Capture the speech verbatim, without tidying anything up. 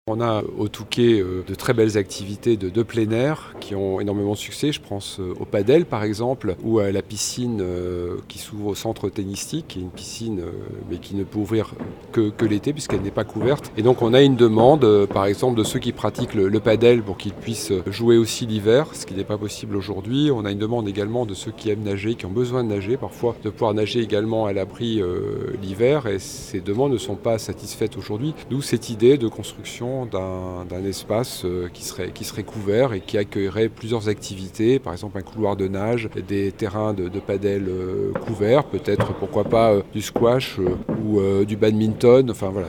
On a au Touquet euh, de très belles activités de, de plein air qui ont énormément de succès. Je pense euh, au padel par exemple, ou à la piscine euh, qui s'ouvre au centre tennistique, qui est une piscine euh, mais qui ne peut ouvrir que, que l'été puisqu'elle n'est pas couverte. Et donc on a une demande euh, par exemple de ceux qui pratiquent le, le padel pour qu'ils puissent jouer aussi l'hiver, ce qui n'est pas possible aujourd'hui. On a une demande également de ceux qui aiment nager, qui ont besoin de nager parfois, de pouvoir nager également à l'abri euh, l'hiver, et ces demandes ne sont pas satisfaites aujourd'hui. D'où cette idée de construction d'un, d'un espace euh, qui serait, qui serait couvert et qui accueillerait plusieurs activités, par exemple un couloir de nage, des terrains de, de padel euh, couverts, peut-être pourquoi pas euh, du squash euh, ou euh, du badminton, enfin voilà.